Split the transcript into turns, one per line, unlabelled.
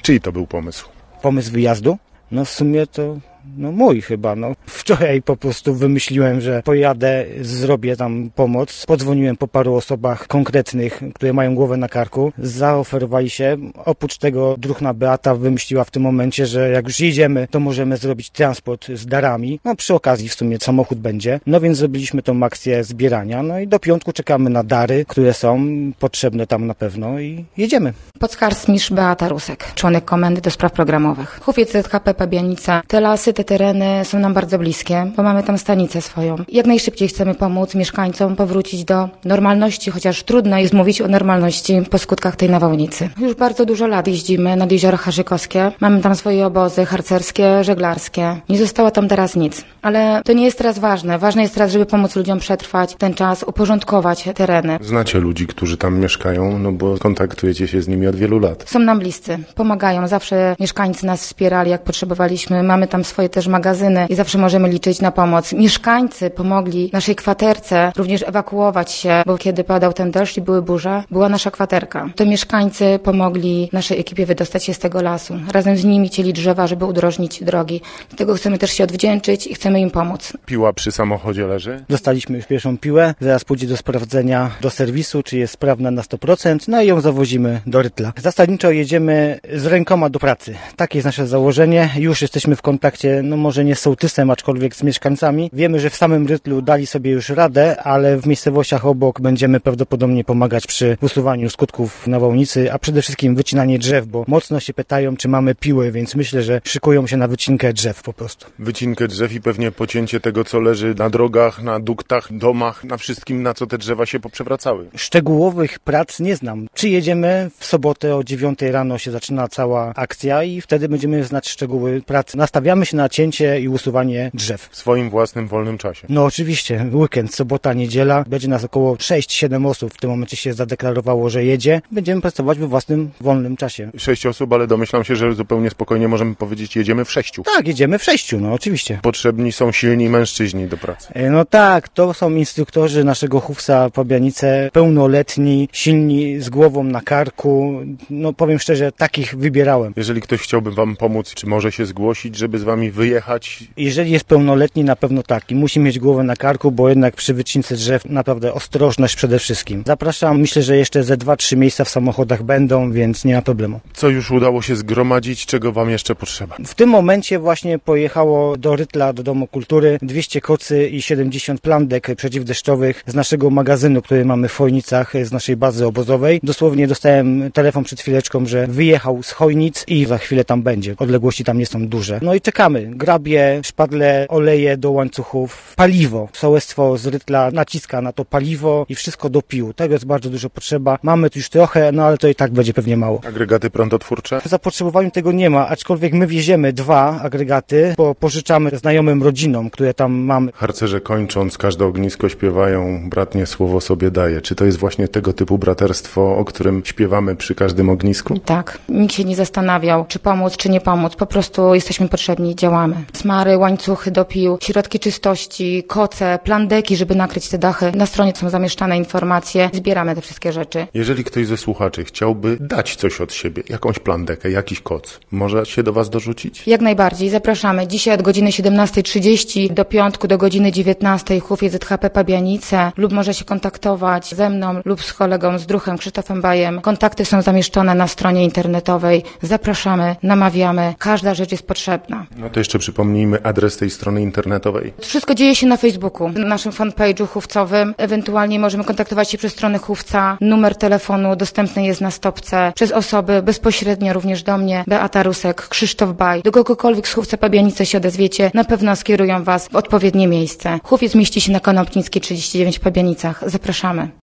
Czyj to był pomysł?
Pomysł wyjazdu? No w sumie to mój chyba. Wczoraj po prostu wymyśliłem, że pojadę, zrobię tam pomoc. Podzwoniłem po paru osobach konkretnych, które mają głowę na karku. Zaoferowali się. Oprócz tego druhna Beata wymyśliła w tym momencie, że jak już jedziemy, to możemy zrobić transport z darami. Przy okazji w sumie samochód będzie. Więc zrobiliśmy tą akcję zbierania. I do piątku czekamy na dary, które są potrzebne tam na pewno i jedziemy.
Podskarsmistrz Beata Rusek, członek Komendy do Spraw Programowych. Hufiec ZHP Pabianice. Te lasy, te tereny są nam bardzo bliskie, bo mamy tam stanicę swoją. Jak najszybciej chcemy pomóc mieszkańcom powrócić do normalności, chociaż trudno jest mówić o normalności po skutkach tej nawałnicy. Już bardzo dużo lat jeździmy nad Jezioro Harzykowskie. Mamy tam swoje obozy harcerskie, żeglarskie. Nie zostało tam teraz nic. Ale to nie jest teraz ważne. Ważne jest teraz, żeby pomóc ludziom przetrwać ten czas, uporządkować tereny.
Znacie ludzi, którzy tam mieszkają, bo kontaktujecie się z nimi od wielu lat.
Są nam bliscy, pomagają. Zawsze mieszkańcy nas wspierali, jak potrzebowaliśmy. Mamy tam swoje też magazyny i zawsze możemy liczyć na pomoc. Mieszkańcy pomogli naszej kwaterce również ewakuować się, bo kiedy padał ten deszcz i były burze, była nasza kwaterka. To mieszkańcy pomogli naszej ekipie wydostać się z tego lasu. Razem z nimi cieli drzewa, żeby udrożnić drogi. Dlatego chcemy też się odwdzięczyć i chcemy im pomóc.
Piła przy samochodzie leży?
Dostaliśmy już pierwszą piłę. Zaraz pójdzie do sprawdzenia do serwisu, czy jest sprawna na 100%. I ją zawozimy do Rytla. Zasadniczo jedziemy z rękoma do pracy. Takie jest nasze założenie. Już jesteśmy w kontakcie, może nie z sołtysem, aczkolwiek z mieszkańcami. Wiemy, że w samym Rytlu dali sobie już radę, ale w miejscowościach obok będziemy prawdopodobnie pomagać przy usuwaniu skutków nawałnicy, a przede wszystkim wycinanie drzew, bo mocno się pytają, czy mamy piły, więc myślę, że szykują się na wycinkę drzew po prostu.
Wycinkę drzew i pewnie pocięcie tego, co leży na drogach, na duktach, domach, na wszystkim, na co te drzewa się poprzewracały.
Szczegółowych prac nie znam. Przyjedziemy w sobotę o 9 rano się zaczyna cała akcja i wtedy będziemy znać szczegóły prac. Nastawiamy się na cięcie i usuwanie drzew.
W swoim własnym wolnym czasie.
Oczywiście, weekend, sobota, niedziela. Będzie nas około 6-7 osób. W tym momencie się zadeklarowało, że jedzie. Będziemy pracować we własnym wolnym czasie.
6 osób, ale domyślam się, że zupełnie spokojnie możemy powiedzieć, jedziemy w 6.
Tak, jedziemy w 6, oczywiście.
Potrzebni są silni mężczyźni do pracy.
Tak, to są instruktorzy naszego Hufsa Pabianice, pełnoletni, silni, z głową na karku. Powiem szczerze, takich wybierałem.
Jeżeli ktoś chciałby wam pomóc, czy może się zgłosić, żeby z wami wyjechać?
Jeżeli jest pełnoletni, na pewno tak. I musi mieć głowę na karku, bo jednak przy wycince drzew naprawdę ostrożność przede wszystkim. Zapraszam, myślę, że jeszcze ze 2-3 miejsca w samochodach będą, więc nie ma problemu.
Co już udało się zgromadzić, czego wam jeszcze potrzeba?
W tym momencie właśnie pojechało do Rytla, do Domu Kultury 200 kocy i 70 plandek przeciwdeszczowych z naszego magazynu, który mamy w Chojnicach, z naszej bazy obozowej. Dosłownie dostałem telefon przed chwileczką, że wyjechał z Chojnic i za chwilę tam będzie. Odległości tam nie są duże. I czekamy. Grabie, szpadle, oleje do łańcuchów, paliwo. Sołectwo z Rytla naciska na to paliwo i wszystko do pił. Tego jest bardzo dużo potrzeba. Mamy tu już trochę, ale to i tak będzie pewnie mało.
Agregaty prądotwórcze?
W zapotrzebowaniu tego nie ma, aczkolwiek my wieziemy 2 agregaty, bo pożyczamy znajomym rodzinom, które tam mamy.
Harcerze kończąc każde ognisko śpiewają bratnie słowo sobie daje. Czy to jest właśnie tego typu braterstwo, o którym śpiewamy przy każdym ognisku?
Tak. Nikt się nie zastanawiał, czy pomóc, czy nie pomóc. Po prostu jesteśmy potrzebni, działamy. Smary, łańcuchy do pił, środki czystości, koce, plandeki, żeby nakryć te dachy. Na stronie są zamieszczane informacje. Zbieramy te wszystkie rzeczy.
Jeżeli ktoś ze słuchaczy chciałby dać coś od siebie, jakąś plandekę, jakiś koc, może się do was dorzucić?
Jak najbardziej. Zapraszamy. Dzisiaj od godziny 17:30 do piątku do godziny 19:00 Hufiec ZHP Pabianice lub może się kontaktować ze mną lub z kolegą, z druhem Krzysztofem Bajem. Kontakty są zamieszczone na stronie internetowej. Zapraszamy, namawiamy. Każda rzecz jest potrzebna.
To jeszcze przypomnijmy adres tej strony internetowej.
Wszystko dzieje się na Facebooku, na naszym fanpage'u hufcowym. Ewentualnie możemy kontaktować się przez stronę Hufca. Numer telefonu dostępny jest na stopce. Przez osoby bezpośrednio również do mnie, Beata Rusek, Krzysztof Baj. Do kogokolwiek z Hufca Pabianice się odezwiecie, na pewno skierują was w odpowiednie miejsce. Hufiec mieści się na Konopnickiej 39 w Pabianicach. Zapraszamy.